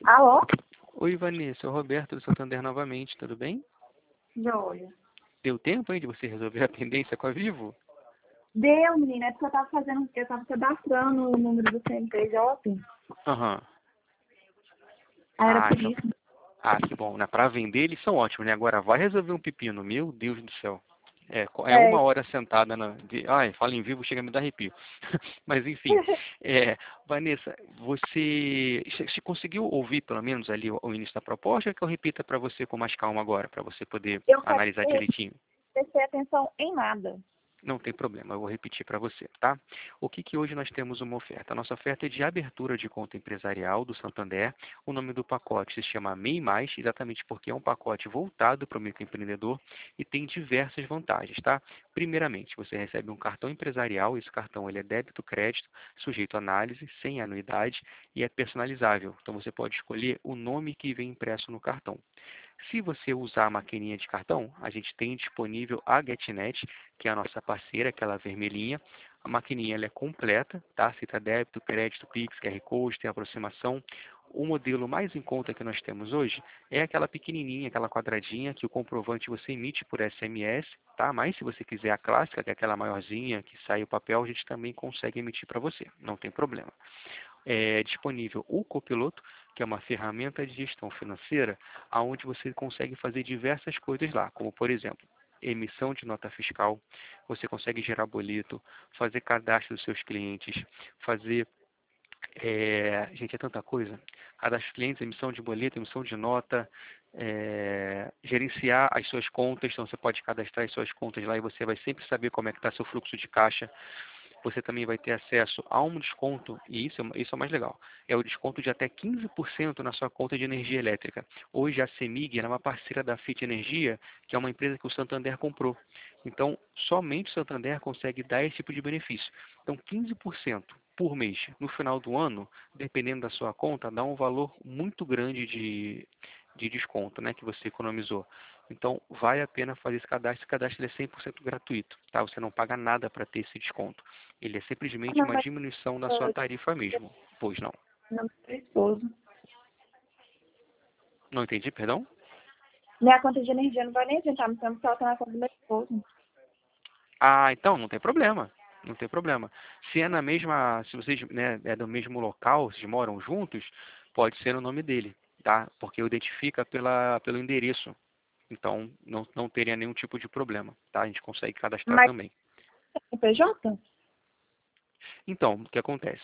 Alô? Oi, Vanessa, é o Roberto do Santander novamente, tudo bem? Joia. Deu tempo aí de você resolver a pendência com a Vivo? Deu, menina, é porque eu tava cadastrando o número do CNPJ. Aham. Aí era Ah, por então. isso. Ah, que bom, né? Pra vender eles são ótimos, né? Agora vai resolver um pepino, meu Deus do céu. É É, 1 hora sentada Ai, fala em Vivo, chega a me dar arrepio. Mas enfim, Vanessa, você conseguiu ouvir pelo menos ali o início da proposta? Ou que eu repita para você com mais calma agora, para você poder eu analisar prestei, direitinho? prestei atenção em nada. Não tem problema, eu vou repetir para você, tá? O que que hoje nós temos uma oferta? A nossa oferta é de abertura de conta empresarial do Santander. O nome do pacote se chama MEI Mais, exatamente porque é um pacote voltado para o microempreendedor e tem diversas vantagens, tá? Primeiramente, você recebe um cartão empresarial, esse cartão ele é débito crédito, sujeito a análise, sem anuidade e é personalizável. Então você pode escolher o nome que vem impresso no cartão. Se você usar a maquininha de cartão, a gente tem disponível a GetNet, que é a nossa parceira, aquela vermelhinha. A maquininha ela é completa, tá? Aceita débito, crédito, Pix, QR Code, tem aproximação. O modelo mais em conta que nós temos hoje é aquela pequenininha, aquela quadradinha, que o comprovante você emite por SMS, tá? Mas se você quiser a clássica, que é aquela maiorzinha, que sai o papel, a gente também consegue emitir para você, não tem problema. É disponível o Copiloto, que é uma ferramenta de gestão financeira, onde você consegue fazer diversas coisas lá, como por exemplo, emissão de nota fiscal, você consegue gerar boleto, fazer cadastro dos seus clientes, fazer gente, é tanta coisa. Cadastro de clientes, emissão de boleto, emissão de nota, gerenciar as suas contas. Então, você pode cadastrar as suas contas lá e você vai sempre saber como é que está seu fluxo de caixa. Você também vai ter acesso a um desconto, e isso é o mais legal, é o desconto de até 15% na sua conta de energia elétrica. Hoje a CEMIG é uma parceira da FIT Energia, que é uma empresa que o Santander comprou. Então, somente o Santander consegue dar esse tipo de benefício. Então, 15% por mês no final do ano, dependendo da sua conta, dá um valor muito grande de desconto, né, que você economizou. Então, vale a pena fazer esse cadastro. Esse cadastro ele é 100% gratuito, tá? Você não paga nada para ter esse desconto. Ele é simplesmente Não, uma mas diminuição da sua tarifa mesmo. Pois não. não, meu esposo. Não entendi, perdão? Minha conta de energia não vai nem adiantar, mas só tá na conta do meu esposo. Ah, então não tem problema. Não tem problema. Se é se vocês, né, é do mesmo local, vocês moram juntos, pode ser o nome dele, tá? Porque identifica pelo endereço. Então, não teria nenhum tipo de problema, tá? A gente consegue cadastrar Mas também. CNPJ? Então, o que acontece?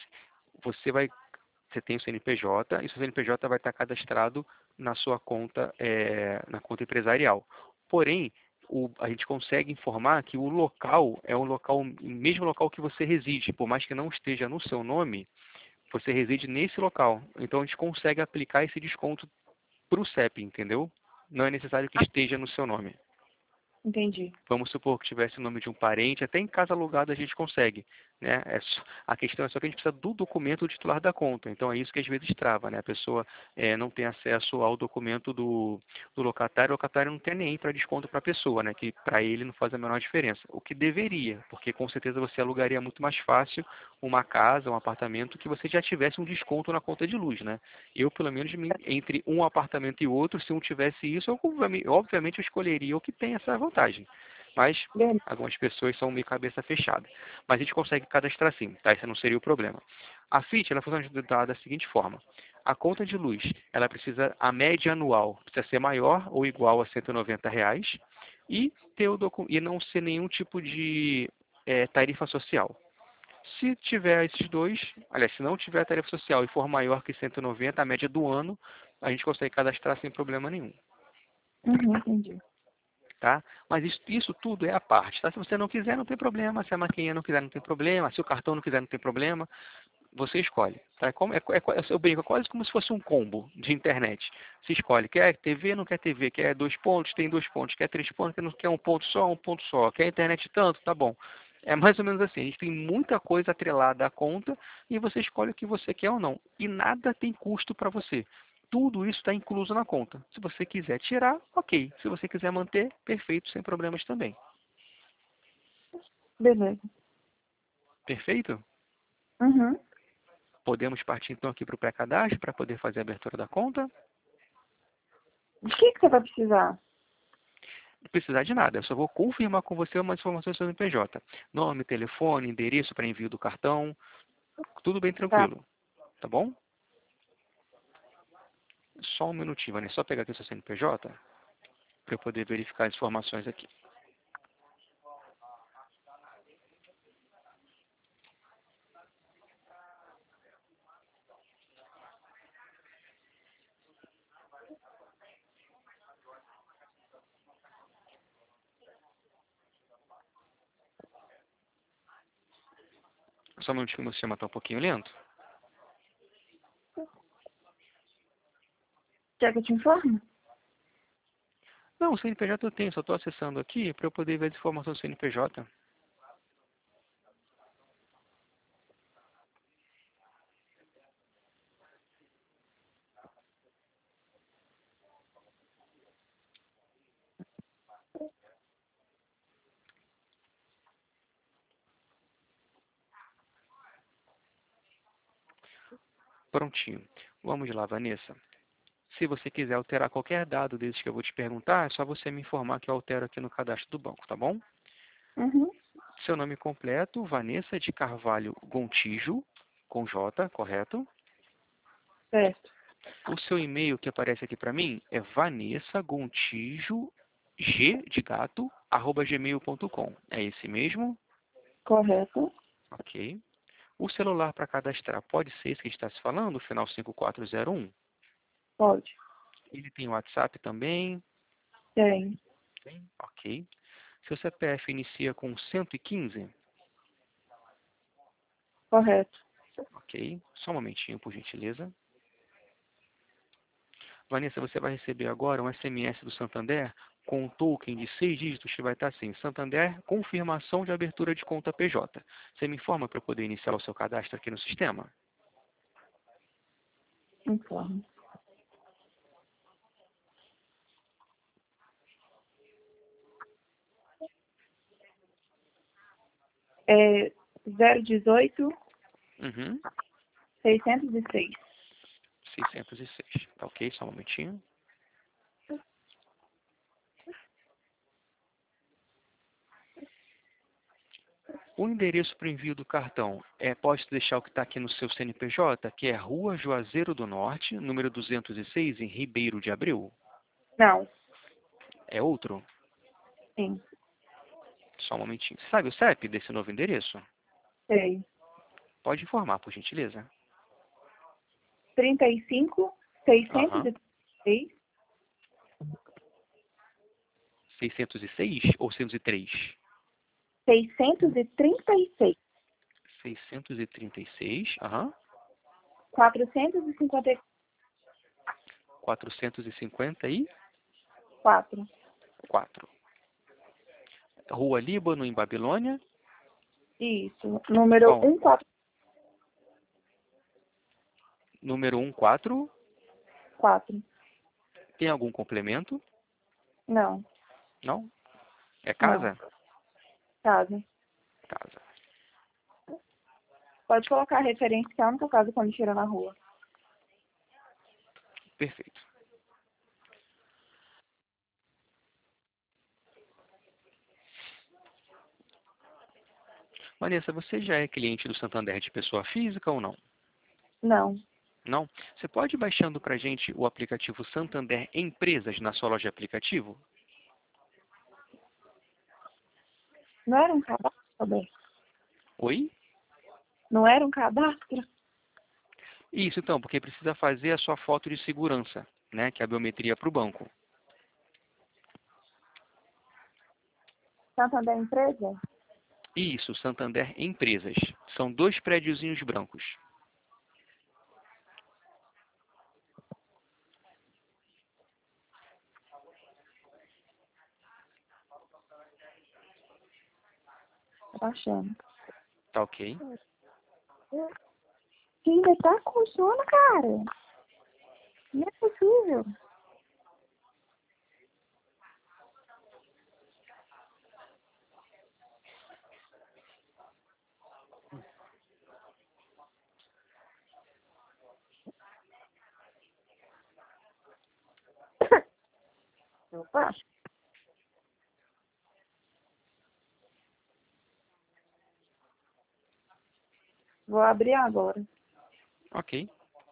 Você tem o CNPJ e o seu CNPJ vai estar cadastrado na sua conta, na conta empresarial. Porém, a gente consegue informar que o local é o mesmo local que você reside, por mais que não esteja no seu nome, você reside nesse local. Então a gente consegue aplicar esse desconto para o CEP, entendeu? Não é necessário que Ah, esteja no seu nome. entendi. Vamos supor que tivesse o nome de um parente, até em casa alugada a gente consegue, né? A questão é só que a gente precisa do documento do titular da conta. Então é isso que às vezes trava, né? A pessoa não tem acesso ao documento do locatário, o locatário não tem nem para desconto para a pessoa, né? Que para ele não faz a menor diferença. O que deveria, porque com certeza você alugaria muito mais fácil uma casa, um apartamento que você já tivesse um desconto na conta de luz, né? Eu, pelo menos, entre um apartamento e outro, se um tivesse isso, obviamente eu escolheria o que tem essa vantagem. Mas Beleza. algumas pessoas são meio cabeça fechada. Mas a gente consegue cadastrar sim, tá? Esse não seria o problema. A FIT, ela funciona da seguinte forma. A conta de luz, ela precisa, a média anual precisa ser maior ou igual a R$ 190 e, e não ser nenhum tipo de tarifa social. Se tiver esses dois, aliás, se não tiver tarifa social e for maior que 190, a média do ano, a gente consegue cadastrar sem problema nenhum. Uhum, entendi. Tá? Mas isso tudo é a parte, tá? Se você não quiser, não tem problema. Se a maquininha não quiser, não tem problema. Se o cartão não quiser, não tem problema. Você escolhe. Tá? Eu brinco, é quase como se fosse um combo de internet. Você escolhe, quer TV, não quer TV, quer 2 pontos, tem 2 pontos, quer 3 pontos, quer um ponto só, quer internet tanto, tá bom. É mais ou menos assim, a gente tem muita coisa atrelada à conta e você escolhe o que você quer ou não. E nada tem custo para você. Tudo isso está incluso na conta. Se você quiser tirar, ok. Se você quiser manter, perfeito, sem problemas também. Beleza. Perfeito? Uhum. Podemos partir então aqui para o pré-cadastro para poder fazer a abertura da conta? De que você vai precisar? Não precisar de nada, eu só vou confirmar com você umas informações sobre o PJ. Nome, telefone, endereço para envio do cartão, tudo bem Tá. tranquilo, tá bom? Só um minutinho, Vanessa, só pegar aqui o seu CNPJ para eu poder verificar as informações aqui. Só um minutinho, meu sistema está um pouquinho lento. Quer que eu te informe? Não, o CNPJ eu tenho, só estou acessando aqui para eu poder ver as informações do CNPJ. Prontinho. Vamos lá, Vanessa. Se você quiser alterar qualquer dado desses que eu vou te perguntar, é só você me informar que eu altero aqui no cadastro do banco, tá bom? Uhum. Seu nome completo, Vanessa de Carvalho Gontijo, com J, correto? Certo. O seu e-mail que aparece aqui para mim é vanessagontijo, g de gato, @gmail.com. É esse mesmo? Correto. Ok. O celular para cadastrar pode ser esse que está se falando, o final 5401? Pode. Ele tem WhatsApp também? Tem. Tem. Ok. Seu CPF inicia com 115? Correto. Ok. Só um momentinho, por gentileza. Vanessa, você vai receber agora um SMS do Santander com um token de 6 dígitos que vai estar assim: Santander, confirmação de abertura de conta PJ. Você me informa para eu poder iniciar o seu cadastro aqui no sistema? Informe. É 018 Uhum. 606. 606. Tá ok? Só um momentinho. O endereço para envio do cartão pode deixar o que está aqui no seu CNPJ, que é Rua Juazeiro do Norte, número 206, em Ribeiro de Abreu? Não. É outro? Sim. Só um momentinho. Sabe o CEP desse novo endereço? Sei. Pode informar, por gentileza. 35 Aham. 606 606 ou 603? 636 636, aham. 454. 454. Rua Líbano, em Babilônia. Isso. Número Qual? 144. Número 14. Tem algum complemento? Não. Não? É Não. casa? Casa. Casa. Pode colocar a referência, que é a única casa quando tira na rua. Perfeito. Vanessa, você já é cliente do Santander de pessoa física ou não? Não. Não? Você pode ir baixando para a gente o aplicativo Santander Empresas na sua loja de aplicativo? Não era um cadastro, Roberto? Oi? Não era um cadastro? Isso, então, porque precisa fazer a sua foto de segurança, né, que é a biometria para o banco. Santander Empresa? Isso, Santander Empresas. São 2 prédiozinhos brancos. Tá baixando. Tá ok? Que ainda tá com sono, cara. Não é possível. Vou abrir agora. Ok.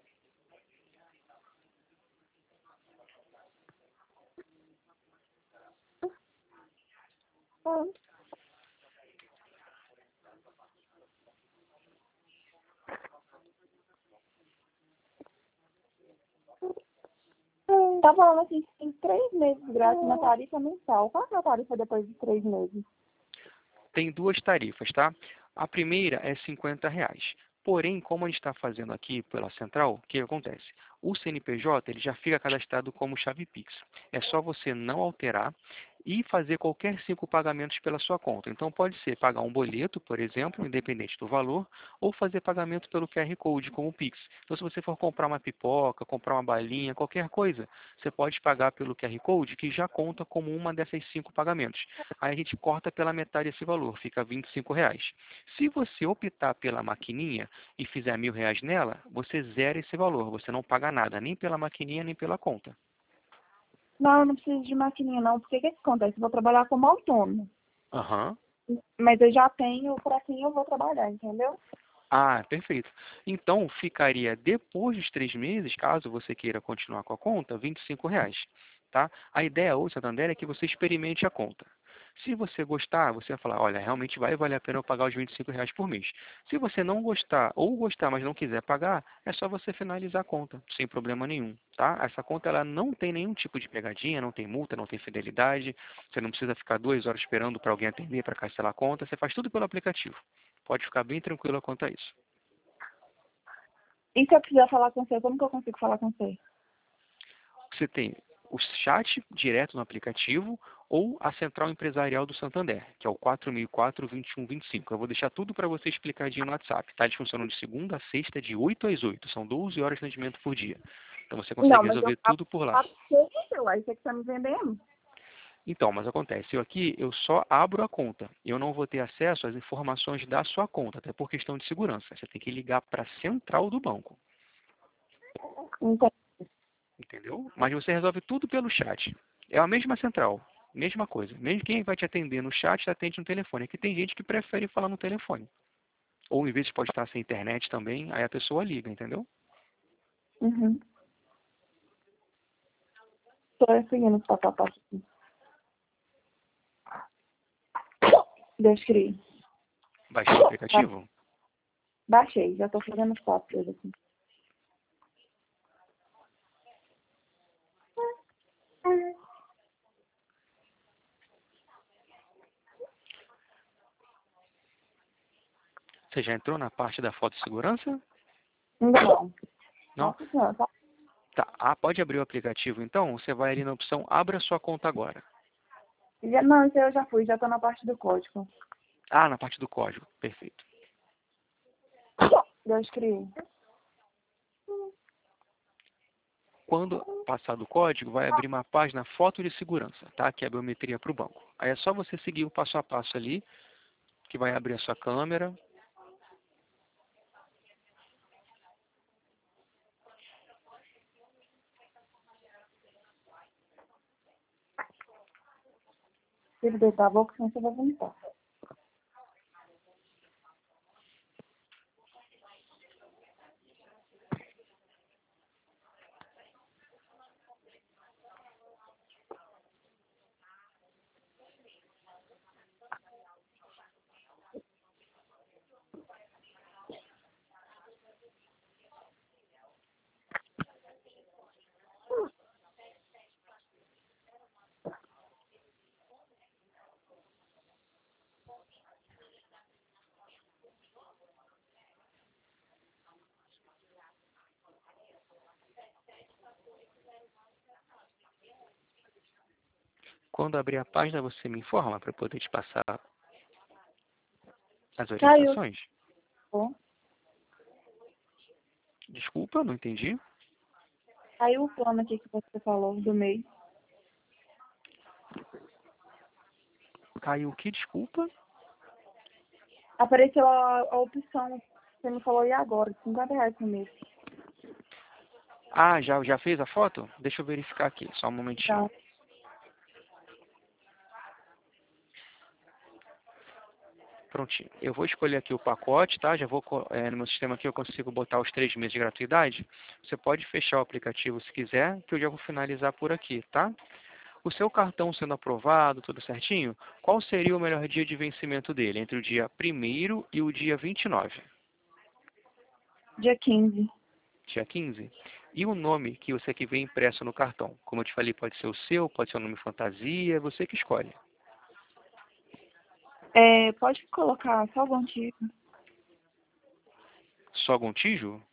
Tá falando assim, tem 3 meses grátis na tarifa mensal. Qual é a tarifa depois de 3 meses? Tem duas tarifas, tá? A primeira é R$ 50. Porém, como a gente está fazendo aqui pela central, o que acontece? O CNPJ ele já fica cadastrado como chave Pix. É só você não alterar e fazer qualquer 5 pagamentos pela sua conta. Então, pode ser pagar um boleto, por exemplo, independente do valor, ou fazer pagamento pelo QR Code, como Pix. Então, se você for comprar uma pipoca, comprar uma balinha, qualquer coisa, você pode pagar pelo QR Code, que já conta como uma dessas 5 pagamentos. Aí a gente corta pela metade esse valor, fica R$ 25. Se você optar pela maquininha e fizer R$ 1.000 nela, você zera esse valor, você não paga nada, nem pela maquininha, nem pela conta. Não, eu não preciso de maquininha não, porque o que acontece? Eu vou trabalhar como autônomo. Aham. Mas eu já tenho para quem eu vou trabalhar, entendeu? Ah, perfeito. Então, ficaria depois dos 3 meses, caso você queira continuar com a conta, R$ 25. Tá? A ideia hoje, Santander, é que você experimente a conta. Se você gostar, você vai falar, olha, realmente vai valer a pena eu pagar os R$ 25 por mês. Se você não gostar, ou gostar, mas não quiser pagar, é só você finalizar a conta, sem problema nenhum. Tá? Essa conta ela não tem nenhum tipo de pegadinha, não tem multa, não tem fidelidade, você não precisa ficar 2 horas esperando para alguém atender para cancelar a conta, você faz tudo pelo aplicativo. Pode ficar bem tranquila quanto a isso. E se eu quiser falar com você, como que eu consigo falar com você? Você tem o chat direto no aplicativo ou a central empresarial do Santander, que é o 4004-2125. Eu vou deixar tudo para você explicadinho no WhatsApp. Tá? Eles funcionam de segunda a sexta, de 8 às 8. São 12 horas de atendimento por dia. Então você Não, consegue mas eu resolver falo tudo por lá. para você, celular, isso é que tá me vendendo. Então, mas acontece, eu só abro a conta. Eu não vou ter acesso às informações da sua conta, até por questão de segurança. Você tem que ligar para a central do banco. Então, Entendeu? Mas você resolve tudo pelo chat. É a mesma central, mesma coisa. Mesmo quem vai te atender no chat, atende no telefone. Aqui tem gente que prefere falar no telefone. Ou em vez de pode estar sem internet também, aí a pessoa liga, entendeu? uhum. Tô seguindo o passo a passo aqui. Deixa eu escrever. Baixou o aplicativo? Baixei, já tô fazendo os passos aqui. Você já entrou na parte da foto de segurança? Ainda não. Não? Nossa senhora, tá? Tá. Ah, pode abrir o aplicativo então? Você vai ali na opção Abra sua conta agora. Não, isso aí eu já fui, já tô na parte do código. Ah, na parte do código. Perfeito. Já escrevi. Quando passar do código, vai abrir uma página foto de segurança, tá? Que é a biometria para o banco. Aí é só você seguir o passo a passo ali, que vai abrir a sua câmera. Se deitar a boca, senão você vai vomitar. Quando abrir a página, você me informa para poder te passar as Caiu. orientações? Desculpa, não entendi. Caiu o plano aqui que você falou do mês. Caiu o que? Desculpa. Apareceu a opção, você me falou, e agora? R$ 50 por mês. Ah, já fez a foto? Deixa eu verificar aqui, só um momentinho. Tá. Prontinho. Eu vou escolher aqui o pacote, tá? Já vou, no meu sistema aqui eu consigo botar os 3 meses de gratuidade. Você pode fechar o aplicativo se quiser, que eu já vou finalizar por aqui, tá? O seu cartão sendo aprovado, tudo certinho, qual seria o melhor dia de vencimento dele? Entre o dia 1º e o dia 29? Dia 15. Dia 15? E o nome que você que vê impresso no cartão? Como eu te falei, pode ser o seu, pode ser um nome fantasia, é você que escolhe. Pode colocar só o Gontijo. Só Gontijo?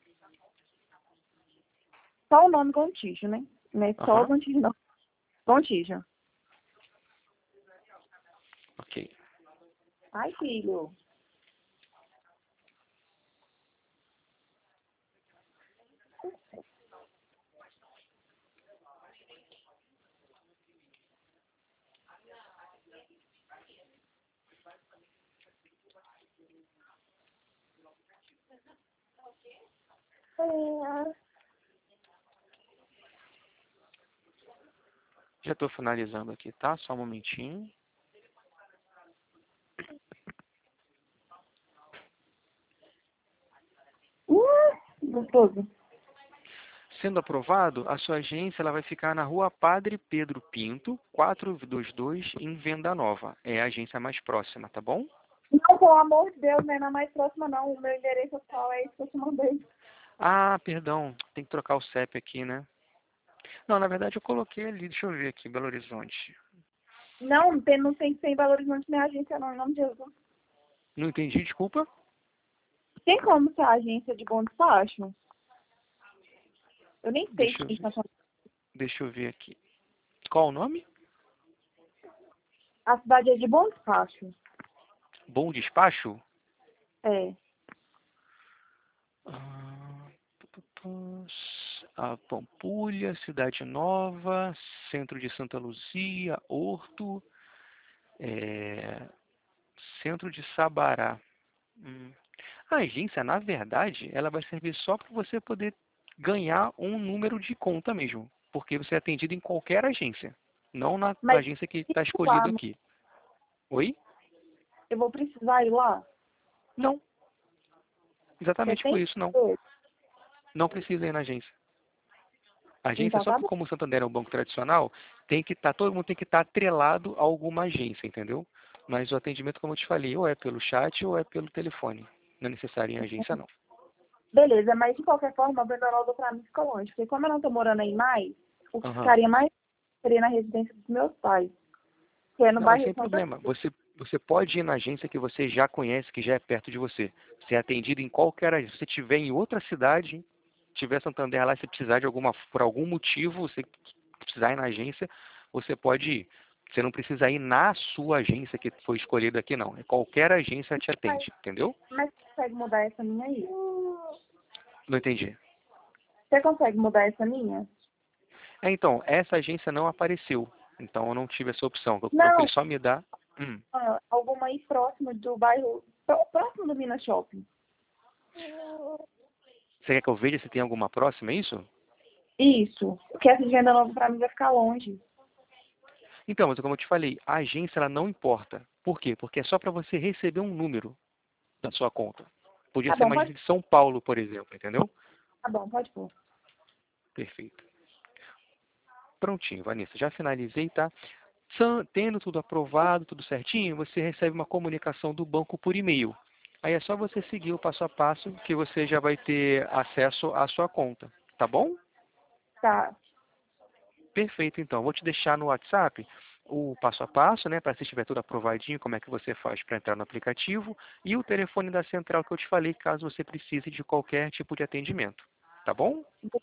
Só o nome Gontijo, né? Não é só o Aham, Gontijo, não. Gontijo. ok. Ai, filho. Já estou finalizando aqui, tá? Só um momentinho. Gostoso. Sendo aprovado, a sua agência ela vai ficar na Rua Padre Pedro Pinto, 422, em Venda Nova. É a agência mais próxima, tá bom? Não, pelo amor de Deus, não é na mais próxima, não. O meu endereço atual é esse que eu te mandei. Ah, perdão, tem que trocar o CEP aqui, né? Não, na verdade eu coloquei ali, deixa eu ver aqui, Belo Horizonte. Não tem que ser em Belo Horizonte minha agência, não, em nome de Jesus. Não entendi, desculpa. Tem como ser a agência de Bom Despacho? Eu nem sei Deixa eu se ver, isso deixa eu ver aqui. Qual o nome? a cidade é de Bom Despacho. Bom Despacho? É. Ah, a Pampulha, Cidade Nova, Centro de Santa Luzia, Horto, Centro de Sabará. A agência, na verdade, ela vai servir só para você poder ganhar um número de conta mesmo, porque você é atendido em qualquer agência, não na Mas agência que está lá, escolhido aqui. Oi? eu vou precisar ir lá? Não, Você exatamente por tem? isso não. Não precisa ir na agência. A agência, Então só tá que bom. como o Santander é um banco tradicional, tem que estar, todo mundo tem que estar atrelado a alguma agência, entendeu? Mas o atendimento, como eu te falei, ou é pelo chat ou é pelo telefone. Não é necessário em agência, não. Beleza, mas de qualquer forma, a Bendanaldo pra mim fica longe. Porque como eu não tô morando aí mais, o que Aham. ficaria mais seria na residência dos meus pais. Que é no Não, mas bairro sem Santa. problema. Você pode ir na agência que você já conhece, que já é perto de você. Você é atendido em qualquer agência. Se você estiver em outra cidade, tiver Santander lá, se precisar de por algum motivo, você precisar ir na agência, você pode ir. Você não precisa ir na sua agência que foi escolhida aqui, não. É qualquer agência te Mas, atende, entendeu? mas você consegue mudar essa minha aí? Não entendi. Você consegue mudar essa minha? Então, essa agência não apareceu. Então, eu não tive essa opção. Eu procurei Não, só me dar. alguma aí próxima do bairro, próximo do Minas Shopping. Você quer que eu veja se tem alguma próxima, é isso? Isso. Porque essa de Venda Nova pra mim vai ficar longe. Então, mas como eu te falei, a agência ela não importa. Por quê? Porque é só para você receber um número da sua conta. Podia Tá ser bom, uma agência de São Paulo, por exemplo, entendeu? pode pôr. Perfeito. Prontinho, Vanessa. Já finalizei, tá? Tendo tudo aprovado, tudo certinho, você recebe uma comunicação do banco por e-mail. Aí é só você seguir o passo a passo que você já vai ter acesso à sua conta. Tá bom? Tá, Perfeito, então. Vou te deixar no WhatsApp o passo a passo, né, para se estiver tudo aprovadinho, como é que você faz para entrar no aplicativo, e o telefone da central que eu te falei, caso você precise de qualquer tipo de atendimento. Tá bom?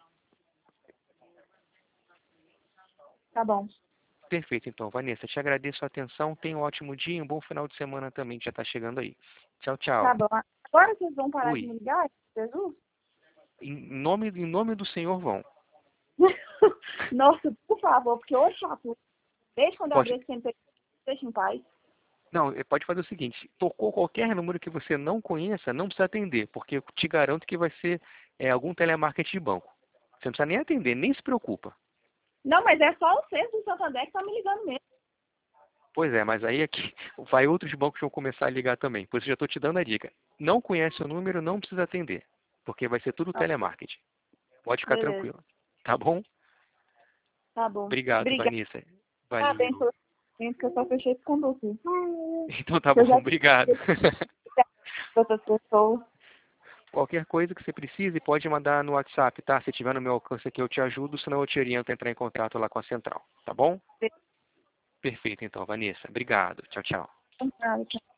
tá bom. Perfeito, então. Vanessa, te agradeço a atenção. Tenha um ótimo dia e um bom final de semana também, que já está chegando aí. Tchau, Tá tchau. bom. Agora vocês vão parar de Ui. me ligar, Jesus? Em nome do Senhor vão. Nossa, por favor, porque hoje chato. Desde quando eu abri Pode, esse MP, deixa em paz. não, pode fazer o seguinte, tocou qualquer número que você não conheça, não precisa atender, porque eu te garanto que vai ser algum telemarketing de banco. Você não precisa nem atender, nem se preocupa. Não, mas é só o centro do Santander que tá me ligando mesmo. Pois é, mas aí aqui vai outros bancos que vão começar a ligar também. Por isso eu já estou te dando a dica. Não conhece o número, não precisa atender, porque vai ser tudo Tá, telemarketing. Pode ficar beleza. tranquilo. Tá bom? Tá bom. Obrigado, Obrigada. Vanessa. Parabéns Valeu. pelo momento que eu só fechei esse conduto. Então tá Eu bom, já obrigado. tive outras pessoas. Qualquer coisa que você precise, pode mandar no WhatsApp, tá? Se tiver no meu alcance aqui, eu te ajudo, senão eu te oriento a entrar em contato lá com a central. Tá bom? Perfeito, então, Vanessa. Obrigado. Tchau, tchau. Nada,